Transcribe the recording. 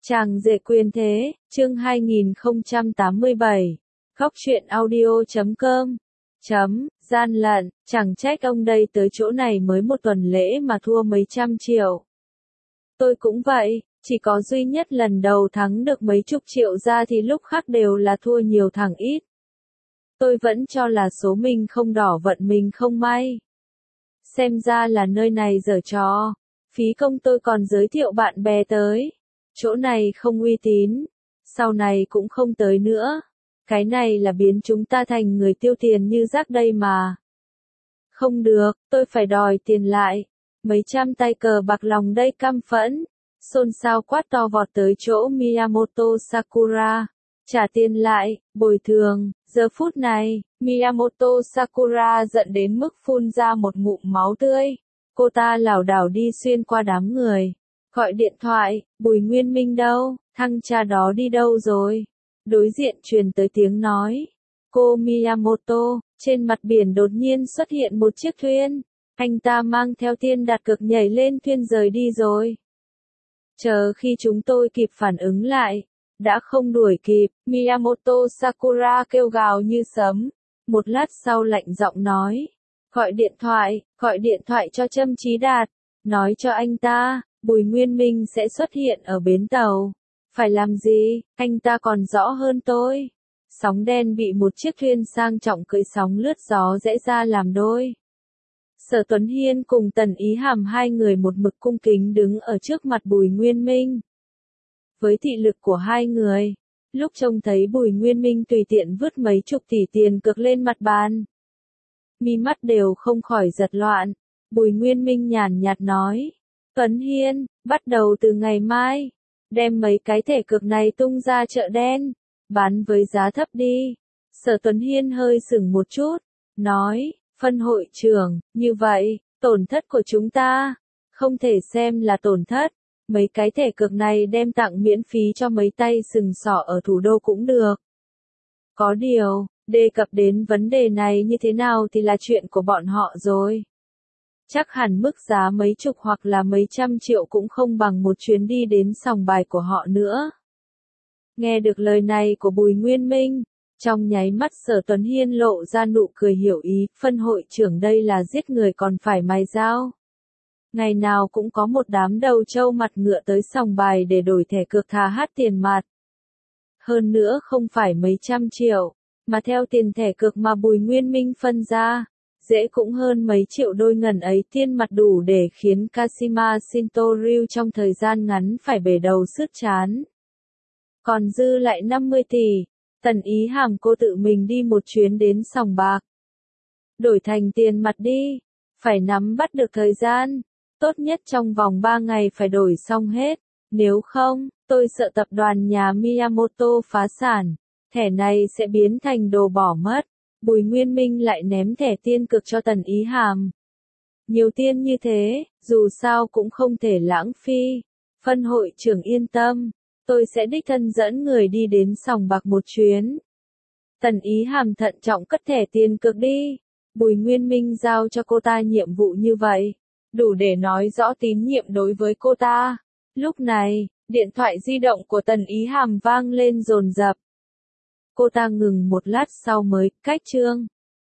Chàng rể quyền thế, chương 2087. Góc truyện audio.com. Gian lận, chẳng trách ông đây tới chỗ này mới một tuần lễ mà thua mấy trăm triệu. Tôi cũng vậy, chỉ có duy nhất lần đầu thắng được mấy chục triệu ra thì lúc khác đều là thua nhiều thằng ít. Tôi vẫn cho là số mình không đỏ vận mình không may. Xem ra là nơi này giở trò. Phí công tôi còn giới thiệu bạn bè tới. Chỗ này không uy tín, sau này cũng không tới nữa. Cái này là biến chúng ta thành người tiêu tiền như rác đây mà. Không được, tôi phải đòi tiền lại. Mấy trăm tay cờ bạc lòng đây căm phẫn. Xôn xao quát to vọt tới chỗ Miyamoto Sakura. Trả tiền lại, bồi thường. Giờ phút này, Miyamoto Sakura giận đến mức phun ra một ngụm máu tươi. Cô ta lảo đảo đi xuyên qua đám người. Gọi điện thoại, Bùi Nguyên Minh đâu, thằng cha đó đi đâu rồi? Đối diện truyền tới tiếng nói. Cô Miyamoto, trên mặt biển đột nhiên xuất hiện một chiếc thuyền. Anh ta mang theo tiên đặt cược nhảy lên thuyền rời đi rồi. Chờ khi chúng tôi kịp phản ứng lại, đã không đuổi kịp, Miyamoto Sakura kêu gào như sấm. Một lát sau lạnh giọng nói. Gọi điện thoại cho Trâm Chí Đạt, nói cho anh ta. Bùi Nguyên Minh sẽ xuất hiện ở bến tàu. Phải làm gì, anh ta còn rõ hơn tôi. Sóng đen bị một chiếc thuyền sang trọng cưỡi sóng lướt gió rẽ ra làm đôi. Sở Tuấn Hiên cùng Tần Ý Hàm hai người một mực cung kính đứng ở trước mặt Bùi Nguyên Minh. Với thị lực của hai người, lúc trông thấy Bùi Nguyên Minh tùy tiện vứt mấy chục tỷ tiền cược lên mặt bàn, mi mắt đều không khỏi giật loạn. Bùi Nguyên Minh nhàn nhạt nói. Tuấn Hiên, bắt đầu từ ngày mai, đem mấy cái thẻ cược này tung ra chợ đen, bán với giá thấp đi. Sở Tuấn Hiên hơi sững một chút, nói, phân hội trưởng, như vậy, tổn thất của chúng ta, không thể xem là tổn thất. Mấy cái thẻ cược này đem tặng miễn phí cho mấy tay sừng sỏ ở thủ đô cũng được. Có điều, đề cập đến vấn đề này như thế nào thì là chuyện của bọn họ rồi. Chắc hẳn mức giá mấy chục hoặc là mấy trăm triệu cũng không bằng một chuyến đi đến sòng bài của họ nữa. Nghe được lời này của Bùi Nguyên Minh, trong nháy mắt Sở Tuấn Hiên lộ ra nụ cười hiểu ý, phân hội trưởng đây là giết người còn phải mài dao. Ngày nào cũng có một đám đầu trâu mặt ngựa tới sòng bài để đổi thẻ cược thà hát tiền mặt. Hơn nữa không phải mấy trăm triệu, mà theo tiền thẻ cược mà Bùi Nguyên Minh phân ra. Dễ cũng hơn mấy triệu đôi ngần ấy tiền mặt đủ để khiến Kashima Shinto-ryu trong thời gian ngắn phải bể đầu sứt trán. Còn dư lại 50 tỷ, Tần Ý Hàm cô tự mình đi một chuyến đến sòng bạc. Đổi thành tiền mặt đi, phải nắm bắt được thời gian, tốt nhất trong vòng 3 ngày phải đổi xong hết, nếu không, tôi sợ tập đoàn nhà Miyamoto phá sản, thẻ này sẽ biến thành đồ bỏ mất. Bùi Nguyên Minh lại ném thẻ tiên cực cho Tần Ý Hàm. Nhiều tiền như thế, dù sao cũng không thể lãng phí. Phân hội trưởng yên tâm, tôi sẽ đích thân dẫn người đi đến sòng bạc một chuyến. Tần Ý Hàm thận trọng cất thẻ tiền cực đi. Bùi Nguyên Minh giao cho cô ta nhiệm vụ như vậy, đủ để nói rõ tín nhiệm đối với cô ta. Lúc này, điện thoại di động của Tần Ý Hàm vang lên dồn dập. Cô ta ngừng một lát sau mới, cách chương.